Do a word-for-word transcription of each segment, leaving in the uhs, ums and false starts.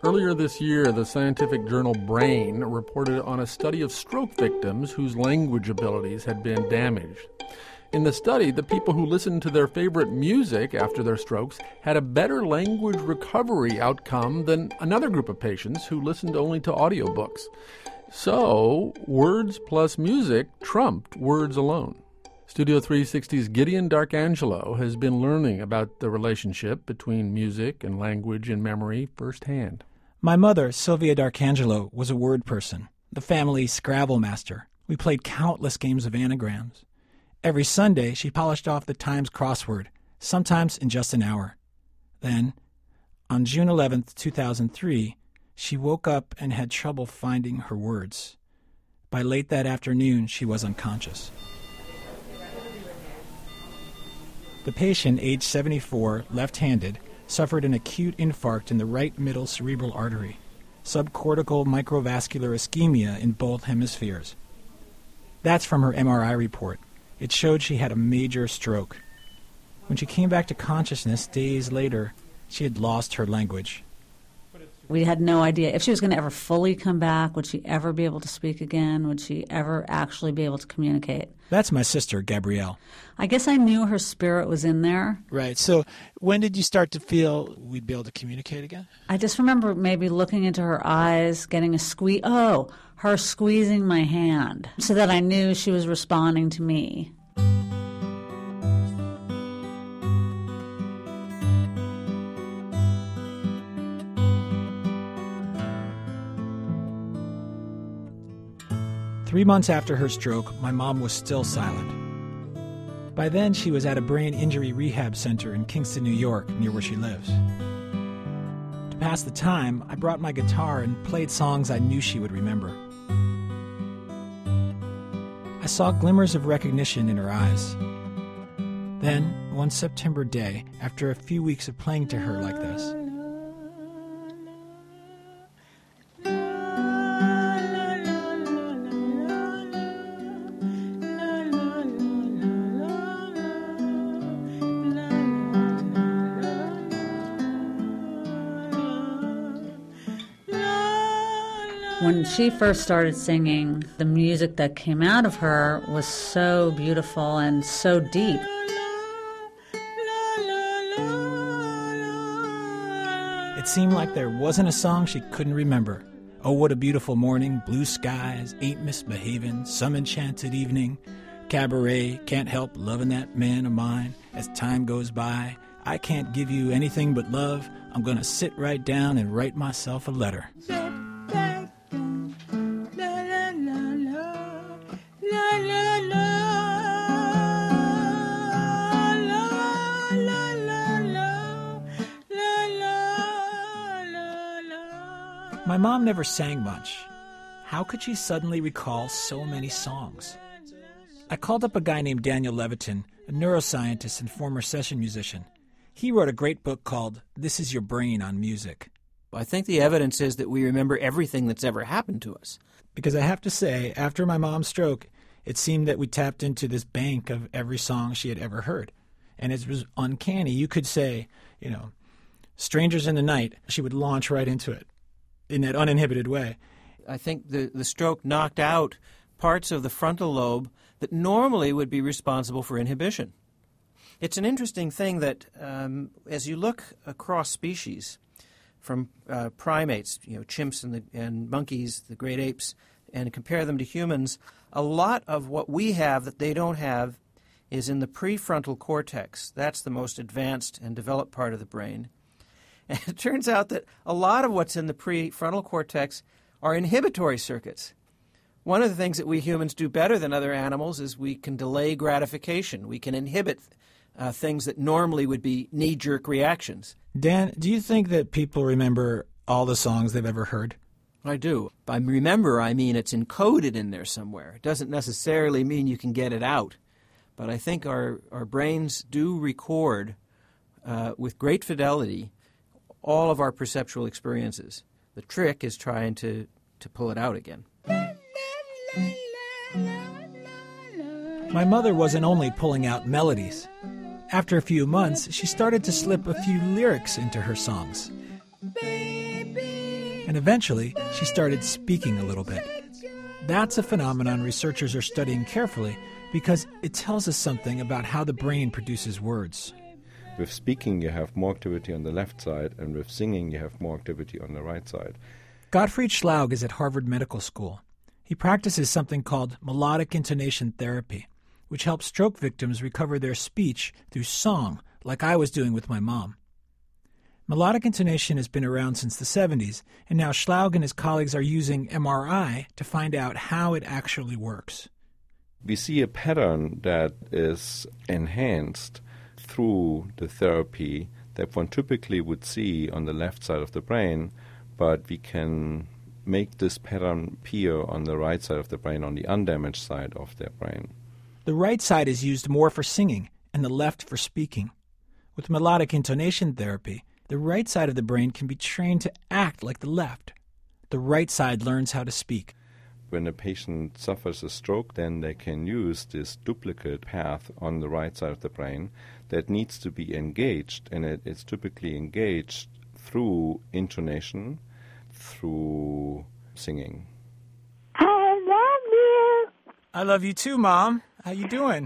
Earlier this year, the scientific journal Brain reported on a study of stroke victims whose language abilities had been damaged. In the study, the people who listened to their favorite music after their strokes had a better language recovery outcome than another group of patients who listened only to audiobooks. So, words plus music trumped words alone. Studio three sixty's Gideon Darkangelo has been learning about the relationship between music and language and memory firsthand. My mother, Sylvia Darkangelo, was a word person, the family Scrabble master. We played countless games of anagrams. Every Sunday, she polished off the Times crossword, sometimes in just an hour. Then, on June eleventh, two thousand three, she woke up and had trouble finding her words. By late that afternoon, she was unconscious. The patient, age seventy-four, left-handed, suffered an acute infarct in the right middle cerebral artery, subcortical microvascular ischemia in both hemispheres. That's from her M R I report. It showed she had a major stroke. When she came back to consciousness days later, she had lost her language. We had no idea if she was going to ever fully come back. Would she ever be able to speak again? Would she ever actually be able to communicate? That's my sister, Gabrielle. I guess I knew her spirit was in there. Right. So when did you start to feel we'd be able to communicate again? I just remember maybe looking into her eyes, getting a squeeze. Oh, her squeezing my hand so that I knew she was responding to me. Three months after her stroke, my mom was still silent. By then, she was at a brain injury rehab center in Kingston, New York, near where she lives. To pass the time, I brought my guitar and played songs I knew she would remember. I saw glimmers of recognition in her eyes. Then, one September day, after a few weeks of playing to her like this, when she first started singing, the music that came out of her was so beautiful and so deep. It seemed like there wasn't a song she couldn't remember. Oh, what a beautiful morning, blue skies, ain't misbehaving, some enchanted evening, cabaret, can't help loving that man of mine. As time goes by, I can't give you anything but love. I'm gonna sit right down and write myself a letter. My mom never sang much. How could she suddenly recall so many songs? I called up a guy named Daniel Levitin, a neuroscientist and former session musician. He wrote a great book called This Is Your Brain on Music. I think the evidence is that we remember everything that's ever happened to us. Because I have to say, after my mom's stroke, it seemed that we tapped into this bank of every song she had ever heard. And it was uncanny. You could say, you know, Strangers in the Night, she would launch right into it in that uninhibited way. I think the, the stroke knocked out parts of the frontal lobe that normally would be responsible for inhibition. It's an interesting thing that um, as you look across species, from uh, primates, you know, chimps and, the, and monkeys, the great apes, and compare them to humans, a lot of what we have that they don't have is in the prefrontal cortex. That's the most advanced and developed part of the brain. And it turns out that a lot of what's in the prefrontal cortex are inhibitory circuits. One of the things that we humans do better than other animals is we can delay gratification. We can inhibit uh, things that normally would be knee-jerk reactions. Dan, do you think that people remember all the songs they've ever heard? I do. By remember, I mean it's encoded in there somewhere. It doesn't necessarily mean you can get it out. But I think our, our brains do record uh, with great fidelity all of our perceptual experiences. The trick is trying to, to pull it out again. My mother wasn't only pulling out melodies. After a few months, she started to slip a few lyrics into her songs. Baby, and eventually she started speaking a little bit. That's a phenomenon researchers are studying carefully because it tells us something about how the brain produces words. With speaking, you have more activity on the left side, and with singing, you have more activity on the right side. Gottfried Schlaug is at Harvard Medical School. He practices something called melodic intonation therapy, which helps stroke victims recover their speech through song, like I was doing with my mom. Melodic intonation has been around since the seventies, and now Schlaug and his colleagues are using M R I to find out how it actually works. We see a pattern that is enhanced through the therapy that one typically would see on the left side of the brain, but we can make this pattern appear on the right side of the brain, on the undamaged side of their brain. The right side is used more for singing and the left for speaking. With melodic intonation therapy, the right side of the brain can be trained to act like the left. The right side learns how to speak. When a patient suffers a stroke, then they can use this duplicate path on the right side of the brain that needs to be engaged, and it is typically engaged through intonation, through singing. I love you. I love you too, Mom. How you doing?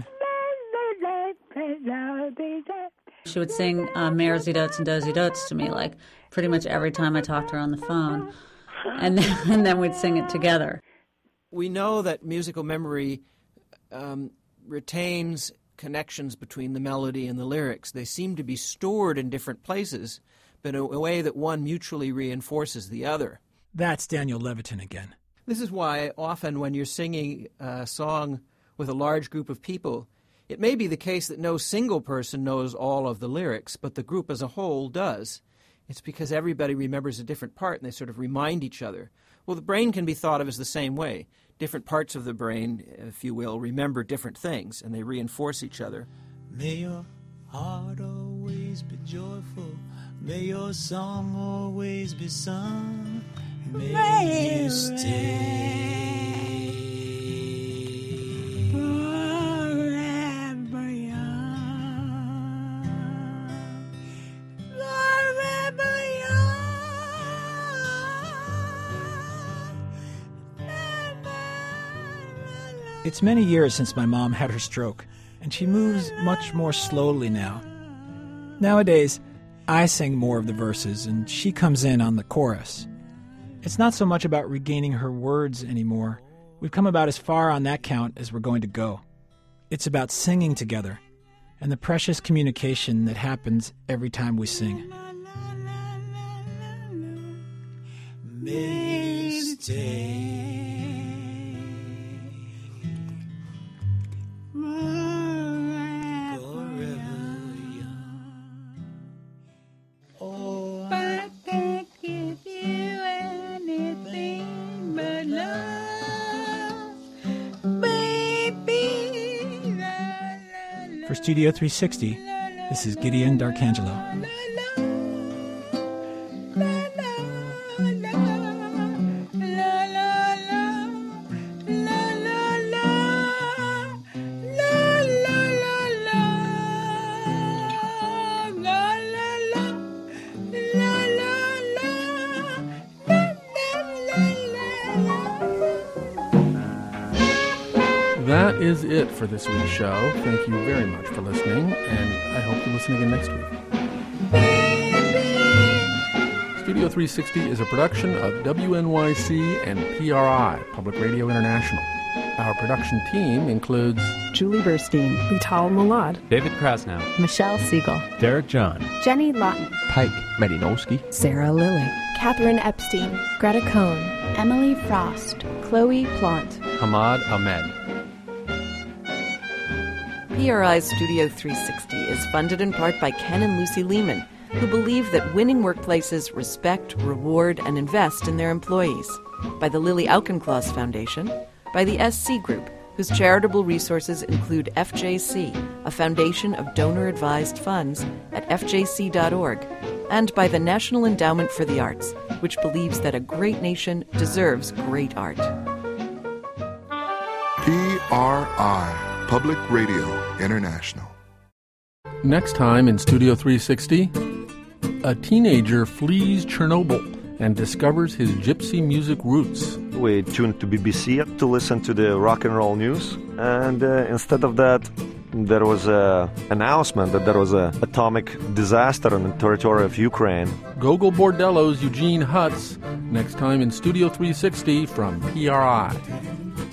She would sing uh, Maresy Dotes and Dozy Dotes to me, like, pretty much every time I talked to her on the phone. And then, and then we'd sing it together. We know that musical memory um, retains connections between the melody and the lyrics. They seem to be stored in different places, but in a way that one mutually reinforces the other. That's Daniel Levitin again. This is why often when you're singing a song with a large group of people, it may be the case that no single person knows all of the lyrics, but the group as a whole does. It's because everybody remembers a different part and they sort of remind each other. Well, the brain can be thought of as the same way. Different parts of the brain, if you will, remember different things and they reinforce each other. May your heart always be joyful. May your song always be sung. May, May you stay forever young, forever young. It's many years since my mom had her stroke, and she moves much more slowly now. Nowadays, I sing more of the verses, and she comes in on the chorus. It's not so much about regaining her words anymore. We've come about as far on that count as we're going to go. It's about singing together, and the precious communication that happens every time we sing. May you stay For Studio three sixty, this is Gideon D'Arcangelo. That is it for this week's show. Thank you very much for listening, and I hope you listen again next week. Studio three sixty is a production of W N Y C and P R I, Public Radio International. Our production team includes Julie Burstein, Vital Mulad, David Krasnow, Michelle Siegel, Derek John, Jenny Lawton, Pike Malinowski, Sarah Lilly, Catherine Epstein, Greta Cohn, Emily Frost, Chloe Plant, Hamad Ahmed. P R I's Studio three sixty is funded in part by Ken and Lucy Lehman, who believe that winning workplaces respect, reward, and invest in their employees, by the Lily Auchincloss Foundation, by the S C Group, whose charitable resources include F J C, a foundation of donor-advised funds at F J C dot org, and by the National Endowment for the Arts, which believes that a great nation deserves great art. P R I, Public Radio International. Next time in Studio three sixty, a teenager flees Chernobyl and discovers his gypsy music roots. We tuned to B B C to listen to the rock and roll news, and uh, instead of that, there was an announcement that there was an atomic disaster on the territory of Ukraine. Gogol Bordello's Eugene Hutz, next time in Studio three sixty from P R I.